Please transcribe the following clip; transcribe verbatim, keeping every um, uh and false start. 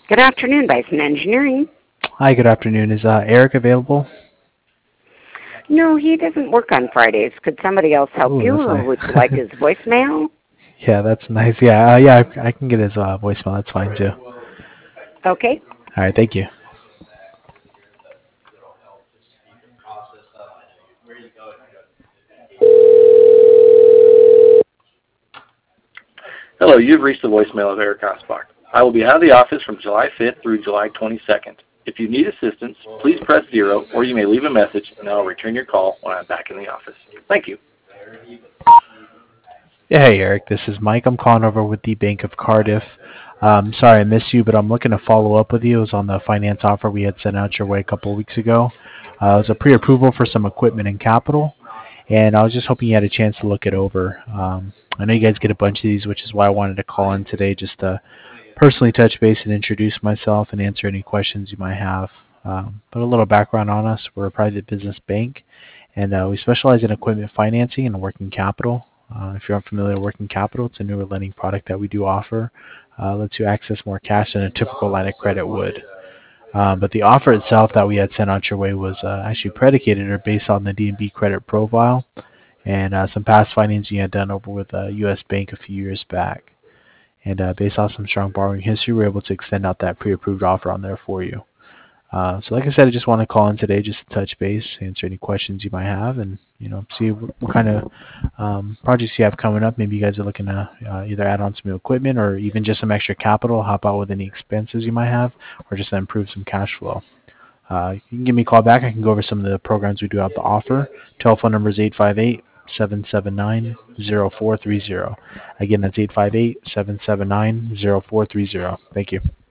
Good afternoon, Bison Engineering. Hi, good afternoon. Is uh, Eric available? No, he doesn't work on Fridays. Could somebody else help Oh, you, that's or would you like nice. his voicemail? Yeah, that's nice. Yeah, uh, yeah, I, I can get his uh, voicemail. That's fine too. Okay. All right, thank you. Hello, you've reached the voicemail of Eric Osbach. I will be out of the office from July fifth through July twenty-second. If you need assistance, please press zero, or you may leave a message, and I'll return your call when I'm back in the office. Thank you. Yeah, hey Eric, this is Mike. I'm calling over with the Bank of Cardiff. Um, sorry I missed you, but I'm looking to follow up with you. It was on the finance offer we had sent out your way a couple of weeks ago. Uh, it was a pre-approval for some equipment and capital, and I was just hoping you had a chance to look it over. Um, I know you guys get a bunch of these, which is why I wanted to call in today just to personally touch base and introduce myself and answer any questions you might have. Um, but a little background on us. We're a private business bank, and uh, we specialize in equipment financing and working capital. Uh, if you're unfamiliar with working capital, it's a newer lending product that we do offer. Uh, lets you access more cash than a typical line of credit would. Um, but the offer itself that we had sent out your way was uh, actually predicated or based on the D and B credit profile and uh, some past financing you had done over with uh, U S Bank a few years back. And uh, based on some strong borrowing history, we were able to extend out that pre-approved offer on there for you. Uh, so like I said, I just want to call in today just to touch base, answer any questions you might have, and you know see what, what kind of um, projects you have coming up. Maybe you guys are looking to uh, either add on some new equipment or even just some extra capital, help out with any expenses you might have, or just improve some cash flow. Uh, you can give me a call back. I can go over some of the programs we do have to offer. Telephone number is eight five eight, seven seven nine, zero four three zero. Again, that's eight five eight, seven seven nine, zero four three zero. Thank you.